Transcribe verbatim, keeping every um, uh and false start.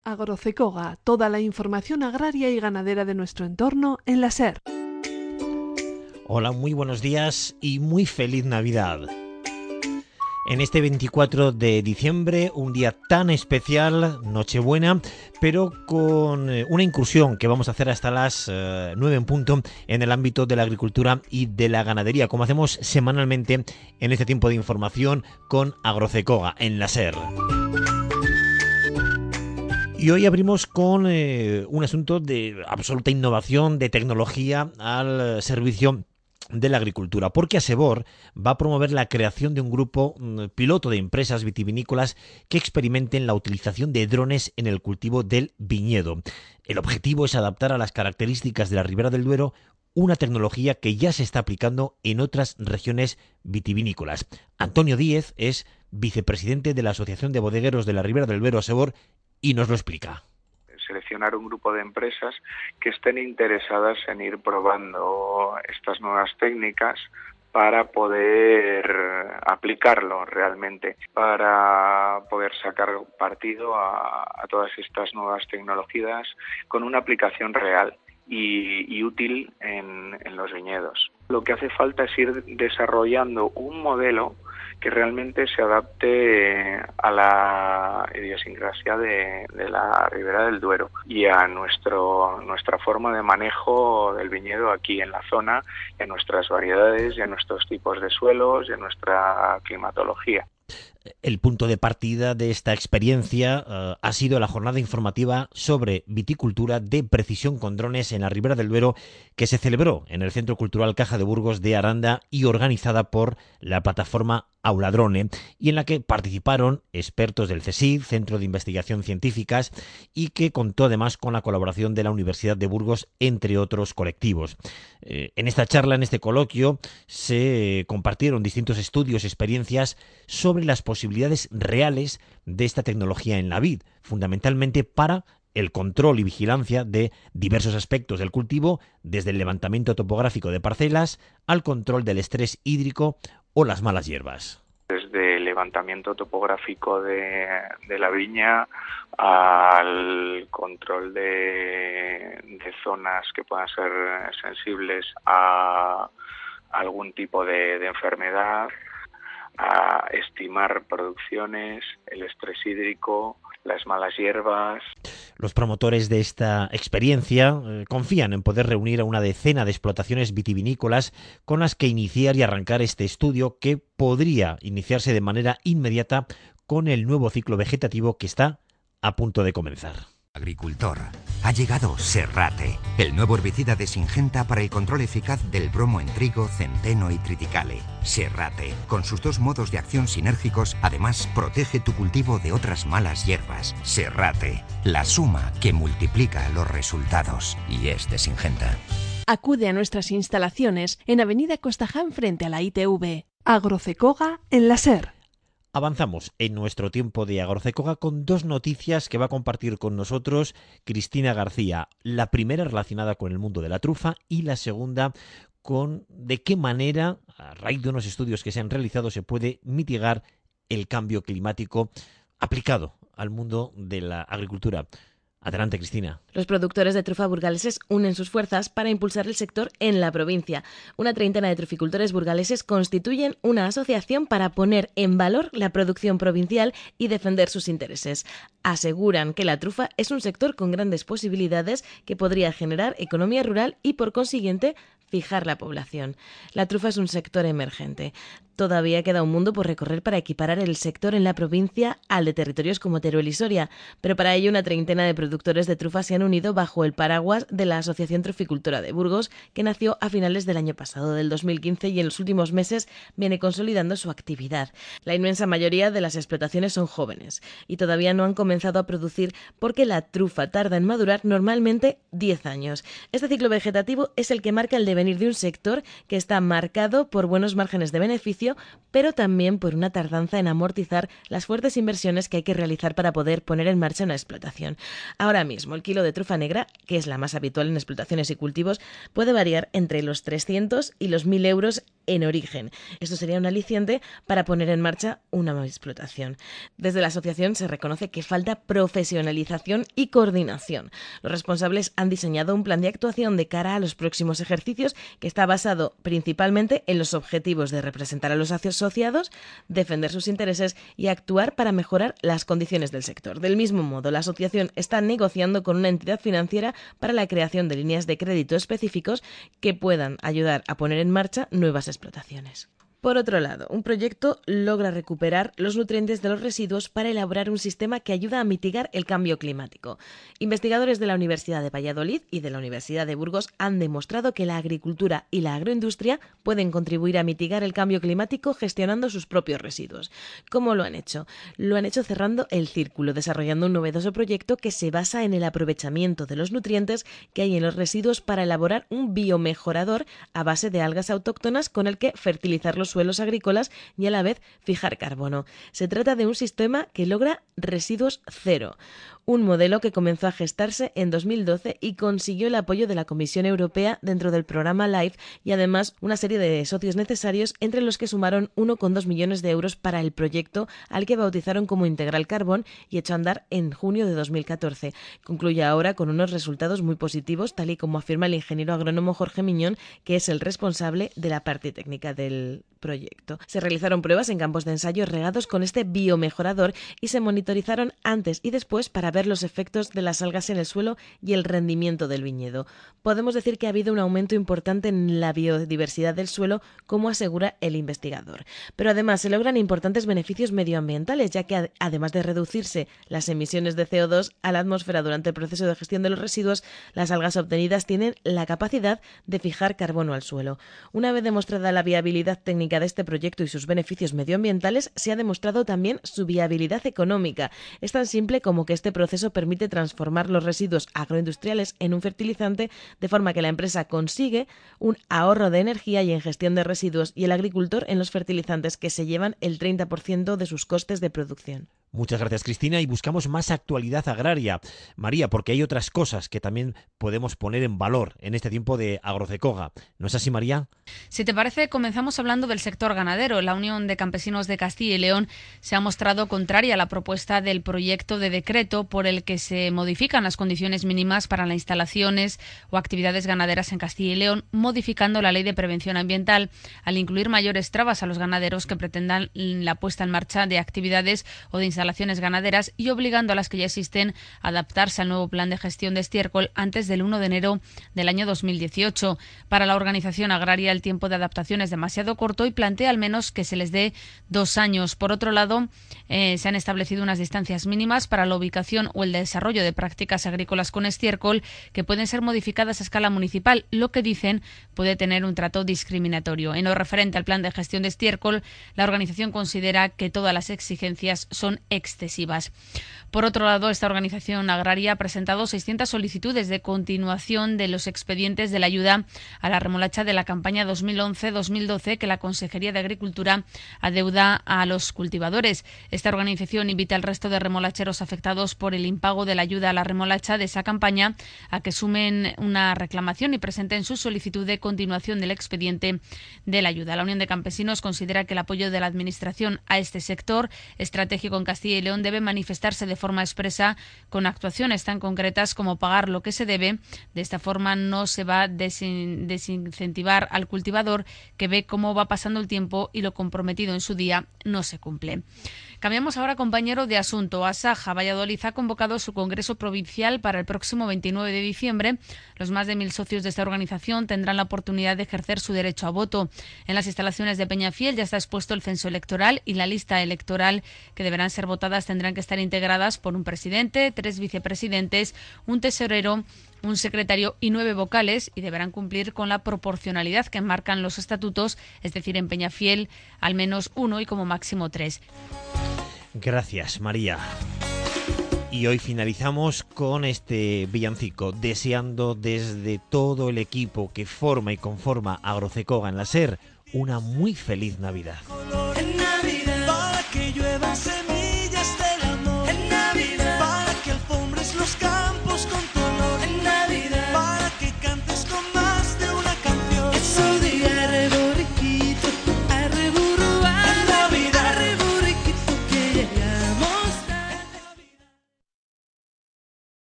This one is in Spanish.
Agrocecoga, toda la información agraria y ganadera de nuestro entorno en la SER. Hola, muy buenos días y muy feliz Navidad. En este veinticuatro de diciembre, un día tan especial, Nochebuena, pero con una incursión que vamos a hacer hasta las eh, nueve en punto en el ámbito de la agricultura y de la ganadería, como hacemos semanalmente en este tiempo de información con Agrocecoga en la SER. Y hoy abrimos con eh, un asunto de absoluta innovación, de tecnología al servicio de la agricultura, porque Asebor va a promover la creación de un grupo mm, piloto de empresas vitivinícolas que experimenten la utilización de drones en el cultivo del viñedo. El objetivo es adaptar a las características de la Ribera del Duero una tecnología que ya se está aplicando en otras regiones vitivinícolas. Antonio Díez es vicepresidente de la Asociación de Bodegueros de la Ribera del Duero, Asebor, y nos lo explica. Seleccionar un grupo de empresas que estén interesadas en ir probando estas nuevas técnicas para poder aplicarlo realmente, para poder sacar partido a, a todas estas nuevas tecnologías con una aplicación real y, y útil en, en los viñedos. Lo que hace falta es ir desarrollando un modelo que realmente se adapte a la idiosincrasia de, de la Ribera del Duero y a nuestro nuestra forma de manejo del viñedo aquí en la zona, en nuestras variedades, y en nuestros tipos de suelos y en nuestra climatología. El punto de partida de esta experiencia uh, ha sido la jornada informativa sobre viticultura de precisión con drones en la Ribera del Duero, que se celebró en el Centro Cultural Caja de Burgos de Aranda y organizada por la plataforma Auladrone, y en la que participaron expertos del CSIC, Centro de Investigación Científicas, y que contó además con la colaboración de la Universidad de Burgos, entre otros colectivos. Eh, en esta charla, en este coloquio, se compartieron distintos estudios y experiencias sobre las posibilidades reales de esta tecnología en la vid, fundamentalmente para el control y vigilancia de diversos aspectos del cultivo, desde el levantamiento topográfico de parcelas al control del estrés hídrico o las malas hierbas. Desde el levantamiento topográfico de, de la viña al control de, de zonas que puedan ser sensibles a algún tipo de, de enfermedad, a estimar producciones, el estrés hídrico, las malas hierbas. Los promotores de esta experiencia eh, confían en poder reunir a una decena de explotaciones vitivinícolas con las que iniciar y arrancar este estudio, que podría iniciarse de manera inmediata con el nuevo ciclo vegetativo que está a punto de comenzar. Agricultor, ha llegado Serrate, el nuevo herbicida de Syngenta para el control eficaz del bromo en trigo, centeno y triticale. Serrate, con sus dos modos de acción sinérgicos, además protege tu cultivo de otras malas hierbas. Serrate, la suma que multiplica los resultados. Y es de Syngenta. Acude a nuestras instalaciones en Avenida Costaján frente a la I T V. Agrocecoga en la SER. Avanzamos en nuestro tiempo de Agrocecoga con dos noticias que va a compartir con nosotros Cristina García. La primera relacionada con el mundo de la trufa y la segunda con de qué manera, a raíz de unos estudios que se han realizado, se puede mitigar el cambio climático aplicado al mundo de la agricultura. Adelante, Cristina. Los productores de trufa burgaleses unen sus fuerzas para impulsar el sector en la provincia. Una treintena de truficultores burgaleses constituyen una asociación para poner en valor la producción provincial y defender sus intereses. Aseguran que la trufa es un sector con grandes posibilidades que podría generar economía rural y, por consiguiente, fijar la población. La trufa es un sector emergente. Todavía queda un mundo por recorrer para equiparar el sector en la provincia al de territorios como Teruel y Soria, pero para ello una treintena de productores de trufa se han unido bajo el paraguas de la Asociación Truficultora de Burgos, que nació a finales del año pasado, del dos mil quince, y en los últimos meses viene consolidando su actividad. La inmensa mayoría de las explotaciones son jóvenes y todavía no han comenzado a producir porque la trufa tarda en madurar normalmente diez años. Este ciclo vegetativo es el que marca el devenir venir de un sector que está marcado por buenos márgenes de beneficio, pero también por una tardanza en amortizar las fuertes inversiones que hay que realizar para poder poner en marcha una explotación. Ahora mismo, el kilo de trufa negra, que es la más habitual en explotaciones y cultivos, puede variar entre los trescientos y los mil euros en origen. Esto sería un aliciente para poner en marcha una explotación. Desde la asociación se reconoce que falta profesionalización y coordinación. Los responsables han diseñado un plan de actuación de cara a los próximos ejercicios que está basado principalmente en los objetivos de representar a los asociados, defender sus intereses y actuar para mejorar las condiciones del sector. Del mismo modo, la asociación está negociando con una entidad financiera para la creación de líneas de crédito específicos que puedan ayudar a poner en marcha nuevas explotaciones. Por otro lado, un proyecto logra recuperar los nutrientes de los residuos para elaborar un sistema que ayuda a mitigar el cambio climático. Investigadores de la Universidad de Valladolid y de la Universidad de Burgos han demostrado que la agricultura y la agroindustria pueden contribuir a mitigar el cambio climático gestionando sus propios residuos. ¿Cómo lo han hecho? Lo han hecho cerrando el círculo, desarrollando un novedoso proyecto que se basa en el aprovechamiento de los nutrientes que hay en los residuos para elaborar un biomejorador a base de algas autóctonas con el que fertilizar los suelos agrícolas y a la vez fijar carbono. Se trata de un sistema que logra residuos cero, un modelo que comenzó a gestarse en dos mil doce y consiguió el apoyo de la Comisión Europea dentro del programa LIFE y además una serie de socios necesarios, entre los que sumaron uno coma dos millones de euros para el proyecto, al que bautizaron como Integral Carbón y echó a andar en junio de dos mil catorce. Concluye ahora con unos resultados muy positivos, tal y como afirma el ingeniero agrónomo Jorge Miñón, que es el responsable de la parte técnica del proyecto. Se realizaron pruebas en campos de ensayo regados con este biomejorador y se monitorizaron antes y después para ver los efectos de las algas en el suelo y el rendimiento del viñedo. Podemos decir que ha habido un aumento importante en la biodiversidad del suelo, como asegura el investigador. Pero además se logran importantes beneficios medioambientales, ya que además de reducirse las emisiones de C O dos a la atmósfera durante el proceso de gestión de los residuos, las algas obtenidas tienen la capacidad de fijar carbono al suelo. Una vez demostrada la viabilidad técnica de este proyecto y sus beneficios medioambientales, se ha demostrado también su viabilidad económica. Es tan simple como que este proceso permite transformar los residuos agroindustriales en un fertilizante, de forma que la empresa consigue un ahorro de energía y en gestión de residuos, y el agricultor en los fertilizantes, que se llevan el treinta por ciento de sus costes de producción. Muchas gracias, Cristina, y buscamos más actualidad agraria, María, porque hay otras cosas que también podemos poner en valor en este tiempo de Agrocecoga. ¿No es así, María? Si te parece, comenzamos hablando del sector ganadero. La Unión de Campesinos de Castilla y León se ha mostrado contraria a la propuesta del proyecto de decreto por el que se modifican las condiciones mínimas para las instalaciones o actividades ganaderas en Castilla y León, modificando la Ley de Prevención Ambiental al incluir mayores trabas a los ganaderos que pretendan la puesta en marcha de actividades o de instalaciones instalaciones ganaderas y obligando a las que ya existen a adaptarse al nuevo plan de gestión de estiércol antes del uno de enero del año dos mil dieciocho. Para la organización agraria, el tiempo de adaptación es demasiado corto y plantea al menos que se les dé dos años. Por otro lado, eh, se han establecido unas distancias mínimas para la ubicación o el desarrollo de prácticas agrícolas con estiércol que pueden ser modificadas a escala municipal, lo que dicen puede tener un trato discriminatorio. En lo referente al plan de gestión de estiércol, la organización considera que todas las exigencias son excesivas. Por otro lado, esta organización agraria ha presentado seiscientas solicitudes de continuación de los expedientes de la ayuda a la remolacha de la campaña dos mil once dos mil doce que la Consejería de Agricultura adeuda a los cultivadores. Esta organización invita al resto de remolacheros afectados por el impago de la ayuda a la remolacha de esa campaña a que sumen una reclamación y presenten su solicitud de continuación del expediente de la ayuda. La Unión de Campesinos considera que el apoyo de la Administración a este sector estratégico en Castilla y León debe manifestarse de forma expresa con actuaciones tan concretas como pagar lo que se debe. De esta forma no se va a desin- desincentivar al cultivador, que ve cómo va pasando el tiempo y lo comprometido en su día no se cumple. Cambiamos ahora, compañero, de asunto. Asaja Valladolid ha convocado su congreso provincial para el próximo veintinueve de diciembre. Los más de mil socios de esta organización tendrán la oportunidad de ejercer su derecho a voto. En las instalaciones de Peñafiel ya está expuesto el censo electoral y la lista electoral que deberán ser votadas tendrán que estar integradas por un presidente, tres vicepresidentes, un tesorero, un secretario y nueve vocales, y deberán cumplir con la proporcionalidad que marcan los estatutos, es decir, en Peñafiel al menos uno y como máximo tres. Gracias, María. Y hoy finalizamos con este villancico, deseando desde todo el equipo que forma y conforma Agrocecoga en la SER una muy feliz Navidad.